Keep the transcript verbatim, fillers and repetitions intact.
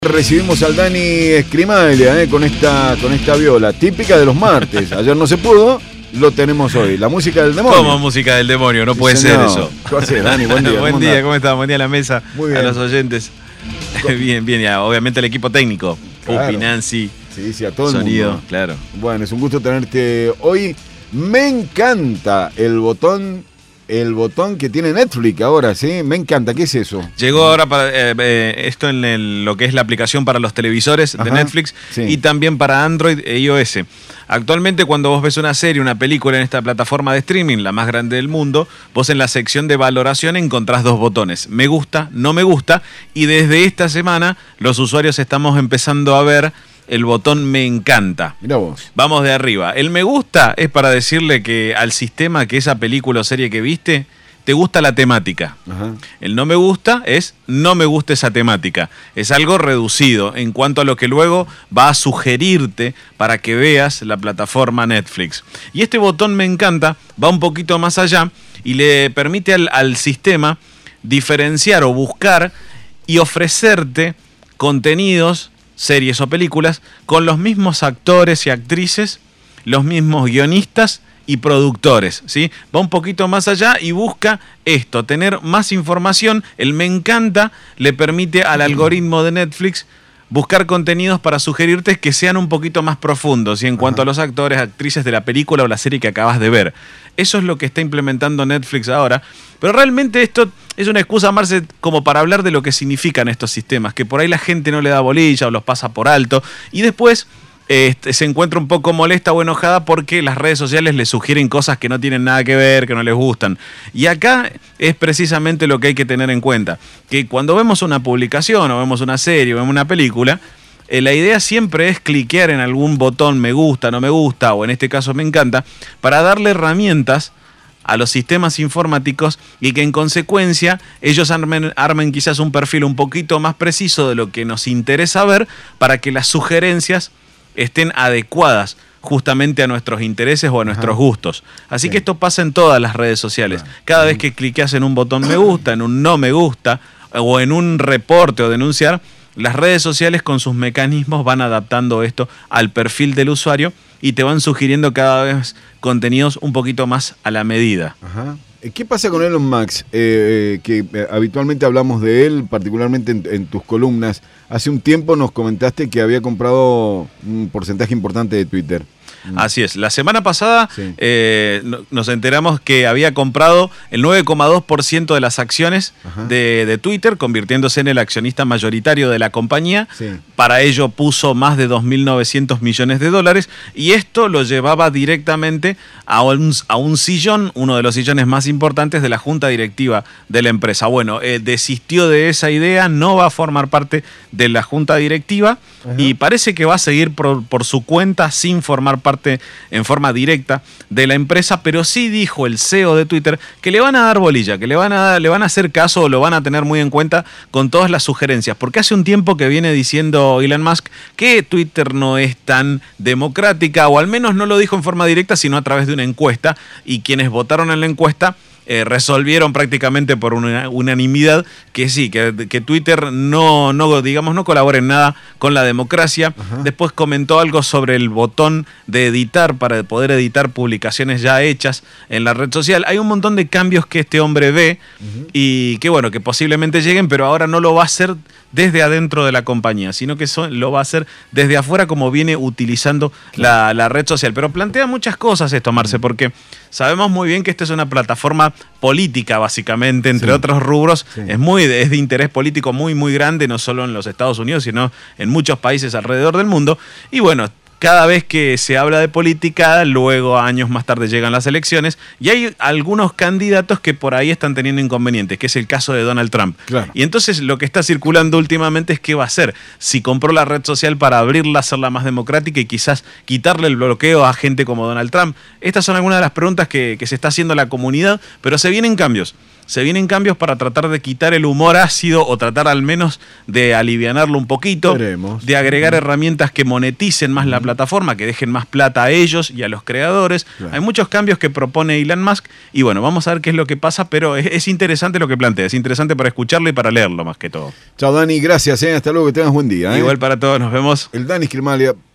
Recibimos al Dani Escrimaglia eh, con esta con esta viola típica de los martes. Ayer no se pudo, lo tenemos hoy. La música del demonio. ¿Cómo música del demonio? No Sí, puede señor. ser eso. ¿Qué haces, Dani? Buen día. Buen ¿Cómo día, andás? ¿cómo estás? Buen día a la mesa, Muy bien. a los oyentes. Bien, bien, ya, obviamente el equipo técnico. Claro. Pupi, Nancy, Sí, sí, a todo el sonido, mundo. claro. Bueno, es un gusto tenerte hoy. Me encanta el botón, el botón que tiene Netflix ahora, ¿sí? Me encanta. ¿Qué es eso? Llegó ahora para eh, eh, esto en el- lo que es la aplicación para los televisores Ajá, de Netflix sí. y también para Android e iOS. Actualmente cuando vos ves una serie, una película en esta plataforma de streaming, la más grande del mundo, vos en la sección de valoración encontrás dos botones, me gusta, no me gusta, y desde esta semana los usuarios estamos empezando a ver el botón me encanta. Mirá vos. Vamos de arriba. El me gusta es para decirle que al sistema que esa película o serie que viste, te gusta la temática. Ajá. El no me gusta es no me gusta esa temática. Es algo reducido en cuanto a lo que luego va a sugerirte para que veas la plataforma Netflix. Y este botón me encanta va un poquito más allá y le permite al, al sistema diferenciar o buscar y ofrecerte contenidos, series o películas con los mismos actores y actrices, los mismos guionistas y productores, ¿sí? Va un poquito más allá y busca esto, tener más información. El me encanta le permite al algoritmo de Netflix buscar contenidos para sugerirte que sean un poquito más profundos y en cuanto Ajá. a los actores, actrices de la película o la serie que acabas de ver. Eso es lo que está implementando Netflix ahora. Pero realmente esto es una excusa, Marce, como para hablar de lo que significan estos sistemas, que por ahí la gente no le da bolilla o los pasa por alto y después Este, se encuentra un poco molesta o enojada porque las redes sociales le sugieren cosas que no tienen nada que ver, que no les gustan. Y acá es precisamente lo que hay que tener en cuenta, que cuando vemos una publicación o vemos una serie o vemos una película, eh, la idea siempre es cliquear en algún botón me gusta, no me gusta, o en este caso me encanta, para darle herramientas a los sistemas informáticos y que en consecuencia ellos armen, armen quizás un perfil un poquito más preciso de lo que nos interesa ver para que las sugerencias estén adecuadas justamente a nuestros intereses o a nuestros Ajá. gustos. Así Sí. que esto pasa en todas las redes sociales. Claro. Cada vez que cliqueas en un botón me gusta, en un no me gusta, o en un reporte o denunciar, las redes sociales con sus mecanismos van adaptando esto al perfil del usuario y te van sugiriendo cada vez contenidos un poquito más a la medida. Ajá. ¿Qué pasa con Elon Musk? Eh, eh, que eh, habitualmente hablamos de él, particularmente en, en tus columnas. Hace un tiempo nos comentaste que había comprado un porcentaje importante de Twitter. Así es. La semana pasada Sí. eh, no- nos enteramos que había comprado el nueve coma dos por ciento de las acciones Ajá. de, de Twitter, convirtiéndose en el accionista mayoritario de la compañía. Sí. Para ello puso más de dos mil novecientos millones de dólares y esto lo llevaba directamente a un, a un sillón, uno de los sillones más importantes de la junta directiva de la empresa. Bueno, eh, desistió de esa idea, no va a formar parte de la junta directiva. Ajá. Y parece que va a seguir por, por su cuenta sin formar parte en forma directa de la empresa, pero sí dijo el C E O de Twitter que le van a dar bolilla, que le van a, le van a hacer caso o lo van a tener muy en cuenta con todas las sugerencias, porque hace un tiempo que viene diciendo Elon Musk que Twitter no es tan democrática, o al menos no lo dijo en forma directa, sino a través de una encuesta, y quienes votaron en la encuesta Eh, resolvieron prácticamente por una unanimidad que sí, que, que Twitter no, no, digamos, no colabora en nada con la democracia. Ajá. Después comentó algo sobre el botón de editar para poder editar publicaciones ya hechas en la red social. Hay un montón de cambios que este hombre ve Ujú. y que bueno, que posiblemente lleguen, pero ahora no lo va a hacer desde adentro de la compañía, sino que eso lo va a hacer desde afuera como viene utilizando la, la red social. Pero plantea muchas cosas esto, Marce, porque sabemos muy bien que esta es una plataforma política, básicamente, entre Sí. otros rubros. Sí. Es muy de, es de interés político muy, muy grande, no solo en los Estados Unidos, sino en muchos países alrededor del mundo. Y bueno, cada vez que se habla de política, luego años más tarde llegan las elecciones y hay algunos candidatos que por ahí están teniendo inconvenientes, que es el caso de Donald Trump. Claro. Y entonces lo que está circulando últimamente es qué va a hacer. Si compró la red social para abrirla, hacerla más democrática y quizás quitarle el bloqueo a gente como Donald Trump. Estas son algunas de las preguntas que, que se está haciendo la comunidad, pero se vienen cambios. se vienen cambios para tratar de quitar el humor ácido o tratar al menos de alivianarlo un poquito, Veremos. de agregar herramientas que moneticen más la plataforma, que dejen más plata a ellos y a los creadores. Claro. Hay muchos cambios que propone Elon Musk y bueno, vamos a ver qué es lo que pasa, pero es, es interesante lo que plantea, es interesante para escucharlo y para leerlo más que todo. Chao, Dani, gracias, ¿eh? Hasta luego, que tengas buen día. ¿eh? Igual para todos, nos vemos. El Dani Scrimalia.